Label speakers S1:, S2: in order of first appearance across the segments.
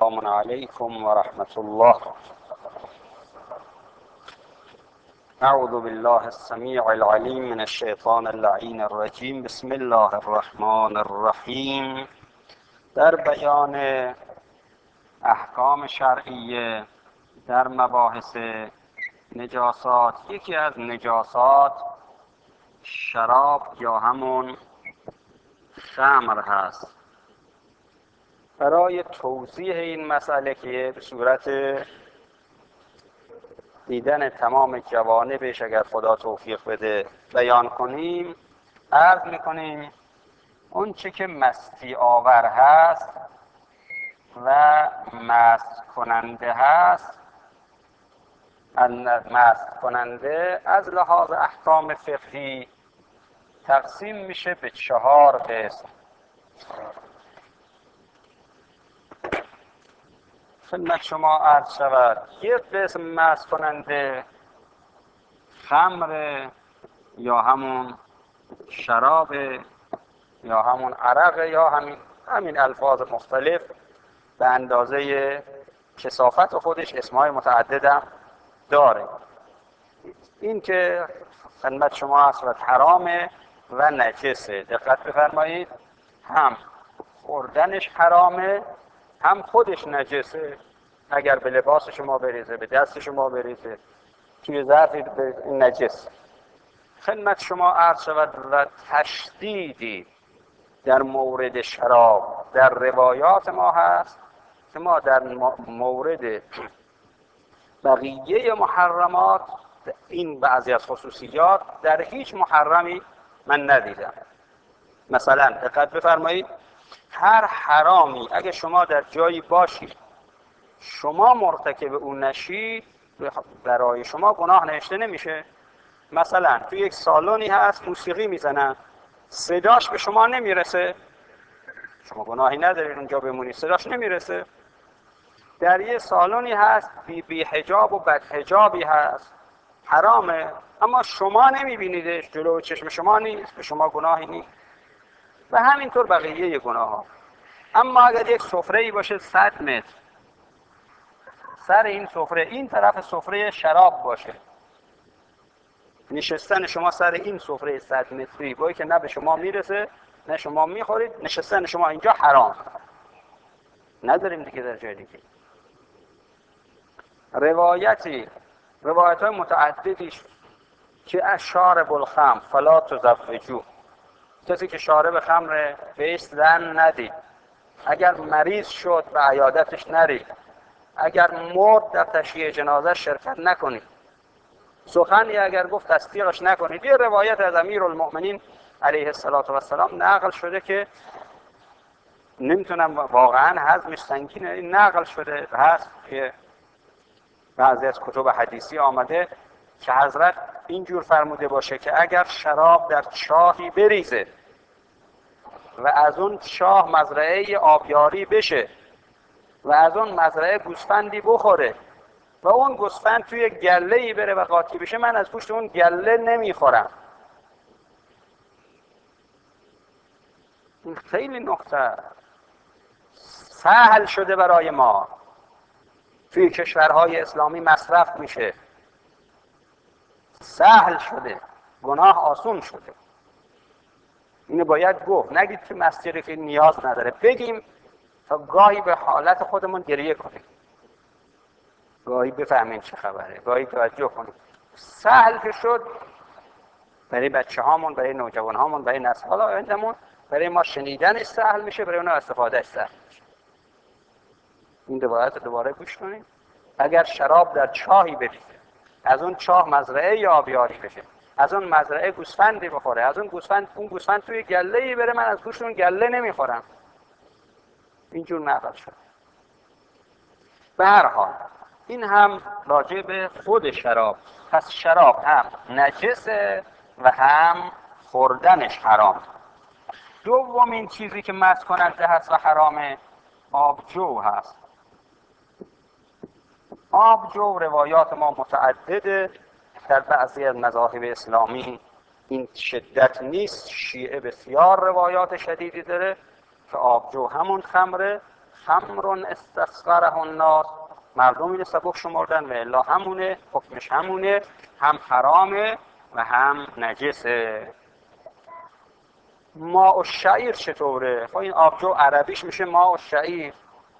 S1: السلام علیکم و رحمت الله. اعوذ بالله السمیع العلیم من الشیطان اللعین الرجیم. بسم الله الرحمن الرحیم. در بیان احکام شرعیه در مباحث نجاسات، یکی از نجاسات شراب یا همون خمر هست. برای توضیح این مسئله که به صورت دیدن تمام جوانبش اگر خدا توفیق بده بیان کنیم، عرض میکنیم اون چه که مستی آور هست و مست کننده هست، مست کننده از لحاظ احکام فقهی تقسیم میشه به 4 قسم. خدمت شما عرض شود یک قسم مست کننده خمر یا همون شراب یا همون عرق یا همین الفاظ مختلف به اندازه کثافت خودش اسمهای متعددم داره. این که خدمت شما عرض شود حرامه و نجسه. دقت بفرمایید، هم خوردنش حرامه هم خودش نجسه. اگر به لباس شما بریزه، به دست شما بریزه، توی ظرف نجس. خدمت شما عرض شود و تشدیدی در مورد شراب در روایات ما هست که ما در مورد بقیه محرمات، این بعضی از خصوصیات در هیچ محرمی من ندیدم. مثلا دقت بفرمایید، هر حرامی اگه شما در جایی باشید شما مرتکب اون نشید، برای شما گناه نوشته نمیشه. مثلا تو یک سالنی هست موسیقی میزنن، صداش به شما نمیرسه، شما گناهی ندارید اونجا بمونید، صداش نمیرسه. در یک سالنی هست بی حجاب و بد حجابی هست، حرامه اما شما نمیبینیدش، جلو چشم شما نیست، به شما گناهی نیست. و همینطور بقیه گناه ها. اما اگر یک سفره‌ای باشه 100 متر، سر این سفره این طرف سفره شراب باشه، نشستن شما سر این سفره 100 متری بایی که نه به شما میرسه نه شما میخورید، نشستن شما اینجا حرام. نداریم دیگه در جای دیگه. روایت های متعددی که شارب الخمر فلا تزوجوه، کسی که شارب خمر بهش زن ندید، اگر مریض شد به عیادتش نرید، اگر مرد در تشییع جنازه شرکت نکنید، سخنی اگر گفت تصدیقش نکنید. یه روایت از امیرالمؤمنین علیه السلام نقل شده که نمیتونم واقعا هضمش سنگینه، این نقل شده هست که بعضی از کتب حدیثی آمده که حضرت اینجور فرموده باشه که اگر شراب در چاهی بریزه و از اون چاه مزرعه آبیاری بشه و از اون مزرعه گوسفندی بخوره و اون گوسفند توی گله‌ای بره و قاطی بشه، من از گوشت اون گله نمیخورم. این خیلی نکته سهل شده برای ما، توی کشورهای اسلامی مصرف میشه، سهل شده، گناه آسون شده. اینو باید گفت، نگید که مسجدی که نیاز نداره، بگیم تا گاهی به حالت خودمون گریه کنیم، گاهی بفهمیم چه خبره، گاهی توجه کنیم. سهل که شد برای بچه هامون، برای نوجوان هامون، برای نسل آینده‌مون، برای ما شنیدنش سهل میشه، برای اونها استفادهش سهل میشه. این روایت دوباره گوش کنیم. اگر شراب در چاهی بریزه، از اون چاه مزرعه یا آبیاری بشه، از اون مزرعه گوسفندی بخوره، از اون گوسفند توی گله‌ای بره، من از گوشت اون گله نمیخورم. اینجور نقل شد. به هر حال این هم راجع به خود شراب. پس شراب هم نجسه و هم خوردنش حرام. دومین چیزی که مست کننده هست و حرامه آبجو هست. آبجو روایات ما متعدده، در بعضی از مذاهب اسلامی این شدت نیست، شیعه بسیار روایات شدیدی داره که آبجو همون خمره، خمر استصغره الناس، مردم اینو سبک شمردن و الا همونه، حکمش همونه، هم حرامه و هم نجسه. ماء الشعیر چطوره؟ خب این آبجو عربیش میشه ماء الشعیر.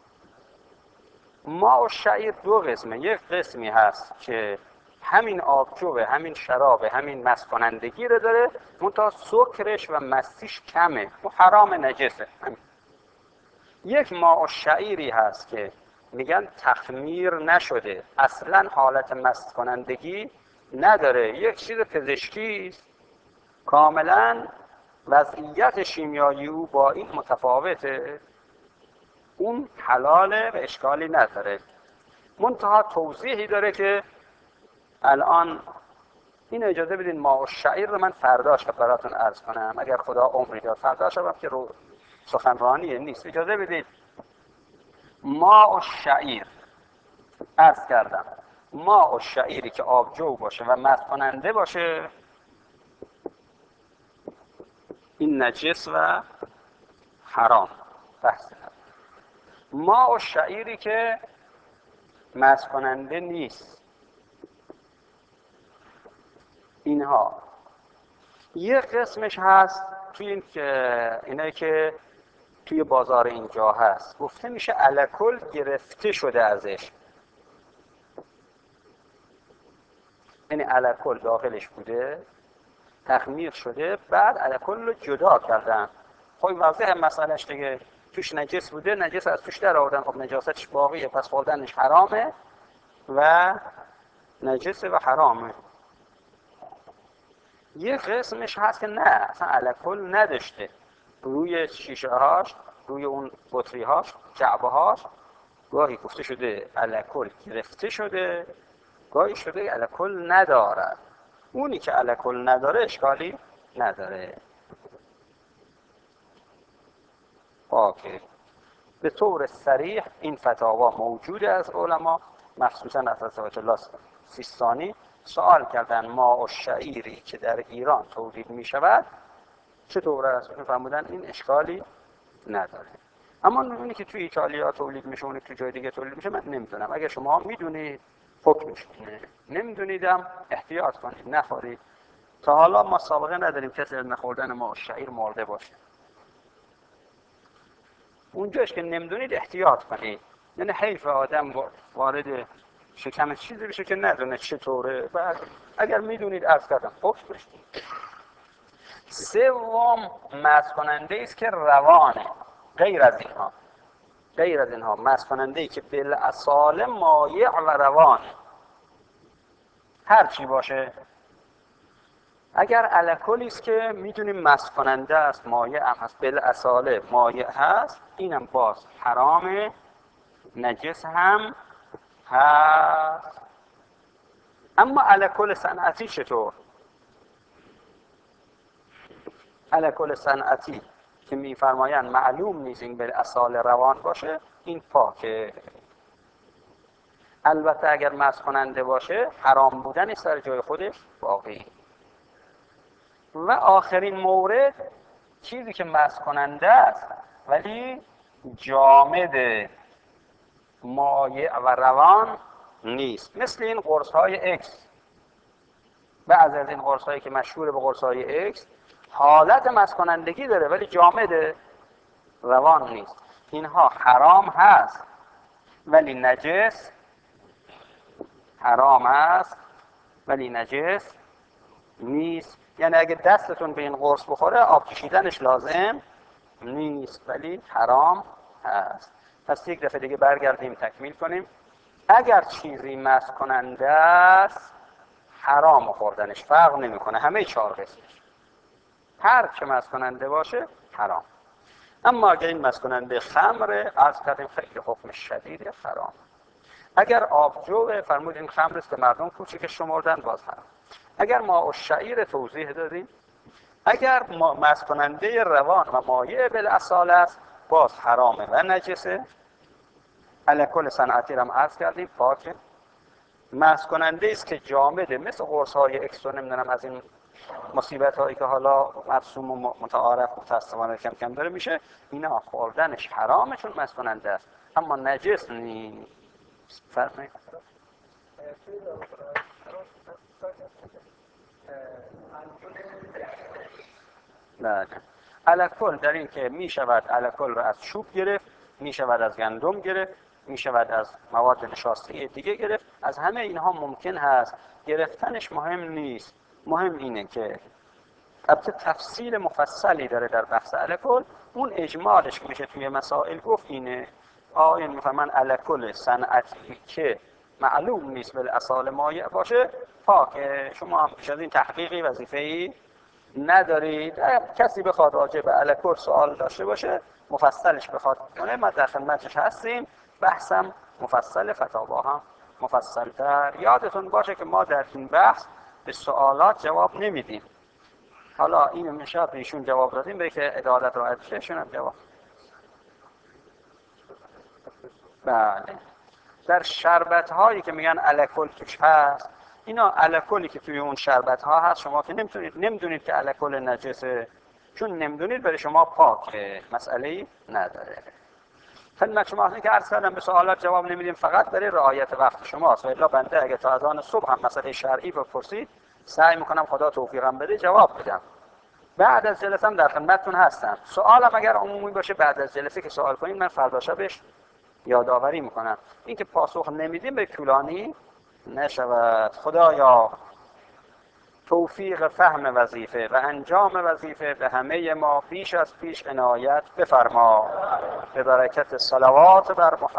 S1: ماء الشعیر دو قسمه، یک قسمی هست که همین آبجو، همین شراب، همین مست کنندگی رو داره، منتها سکرش و مستیش کمه و حرام نجسه. همین. یک ماء الشعیری هست که میگن تخمیر نشده، اصلا حالت مست کنندگی نداره، یک چیز پزشکی است، کاملا وضعیت شیمیایی او با این متفاوته، اون حلاله و اشکالی نداره. منتها توضیحی داره که الان این اجازه بدین ماء الشعیر رو من فرداش براتون عرض کنم اگر خدا عمری داد. فرداش هم که رو سخنرانی نیست، اجازه بدید. ماء الشعیر عرض کردم، ماء الشعیری که آبجو باشه و مست کننده باشه این نجس و حرام بحث. ماء الشعیری که مست کننده نیست، اینها یک قسمش هست توی این که اینایی که توی بازار اینجا هست، گفته میشه الکل گرفته شده ازش، یعنی الکل داخلش بوده، تخمیر شده، بعد الکل رو جدا کردن. خب واضحه مسئلهش دیگه، توش نجس بوده، نجس از توش در آوردن، خب نجاستش باقیه، پس خوردنش حرامه و نجسه و حرامه. یه قسمش هست که نه، اصلا الکل نداشته، روی شیشه هاش، روی اون بطری هاش، جعبه هاش گاهی گفته شده الکل گرفته شده، گاهی شده الکل نداره. اونی که الکل نداره اشکالی نداره. اوکی. به طور صریح این فتاوا موجود از علما، مخصوصا از حضرت الله سیستانی سوال کردن ماء الشعیری که در ایران تولید می شود چطور است؟ فرمودن این اشکالی نداره. اما اونی که توی ایتالیا تولید میشه، اونی که توی جای دیگه تولید میشه من نمیدونم. اگر شما میدونید حکمش اینه، نمیدونیدم احتیاط کنید نخورید. تا حالا ما سابقه نداریم کسی از نخوردن ماء الشعیر مرده باشه. اونجاش که نمیدونید احتیاط کنید، یعنی حیف آدم وارد شکم چیزی بشه که ندونه چطوره. بعد اگر میدونید عرض کردم حکمش. سوم مست کننده است که روانه، غیر از اینها مست کننده ای که بالاصاله مایع و روانه، هر چی باشه. اگر الکلی است که میدونیم مست کننده است، مایع هم هست، بالاصاله مایع هست، اینم باز حرامه، نجس هم هست. اما الکل صنعتی چطور؟ الکل صنعتی که میفرمایند معلوم نیست این بالاصاله روان باشه، این پاکه. البته اگر مست کننده باشه حرام بودن سر جای خودش باقی. و آخرین مورد چیزی که مست کننده است ولی جامد، مایع و روان نیست، مثل این قرص های اکس. بعضی از این قرص هایی که مشهور به قرص های اکس حالت مست کنندگی داره ولی جامده، روان نیست. اینها حرام هست ولی نجس، حرام هست ولی نجس نیست. یعنی اگه دستتون به این قرص بخوره آب کشیدنش لازم نیست ولی حرام هست. پس یک دفعه دیگه برگردیم تکمیل کنیم. اگر چیزی مست کننده است حرام خوردنش، فرق نمیکنه، همه 4 قسمش هر که مست کننده باشه حرام. اما اگر این مست کننده خمره، عرض کردیم خیلی حکم شدیده، حرام. اگر آبجو فرمود این خمر است که مردم کوچکش شمردن، باز حرام. اگر ماء الشعیر توضیح دادیم، اگر مست کننده روان و مایع بالاصاله است باز حرامه و نجسه. الکل صنعتی را هم عرض کردیم پاکه. مست کننده است که جامده، مثل قرص های اکس و نمیدونم از این مصیبت هایی که حالا مرسوم و متعارف متاسفانه کم کم داره میشه، اینا خوردنش حرامه چون مست کننده است، اما نجس نیست. فرق نمیکنه. نه الکل در این که می شود الکل را از چوب گرفت، می شود از گندم گرفت، می شود از مواد نشاسته دیگه گرفت، از همه اینها ممکن هست. گرفتنش مهم نیست، مهم اینه که البته تفصیل مفصلی داره در بحث الکل، اون اجمالش که میشه توی مسائل گفت اینه آیا میفهمن الکل صنعتی که معلوم نیست بالاصال مایع باشه پاکه. شما هم پیش از این تحقیقی وظیفه‌ای ندارید. کسی بخواد راجع به الکل سوال داشته باشه مفصلش بخواد کنه ما در خدمتش هستیم. بحثم مفصل، فتاوا هم مفصل‌تر. یادتون باشه که ما در این بحث به سوالات جواب نمیدیم. حالا اینو میشه ایشون جواب دادیم به که عدالت رو ادشون هم جواب. بله در شربت هایی که میگن الکل توش هست، اینا الکلی که توی اون شربت ها هست شما که نمیدونید که الکل نجسه، چون نمیدونید برای شما پاکه، مسئله‌ای نداره. خدمت شما هستیم که عرض کردم به سوالات جواب نمیدیم فقط برای رعایت وقت شماست. و الا بنده اگه تا اذان صبح هم مسئله شرعی بپرسید سعی میکنم خدا توفیقم بده جواب بدم. بعد از جلسه هم در خدمتتون هستم. سوالم اگر عمومی باشه بعد از جلسه که سوال کنید من فردا شبش یادآوری میکنم. این که پاسخ نمیدیم به طولانی نشود. خدایا توفیق فهم وظیفه و انجام وظیفه به همه ما پیش از پیش عنایت بفرما. به برکت صلوات بر محمد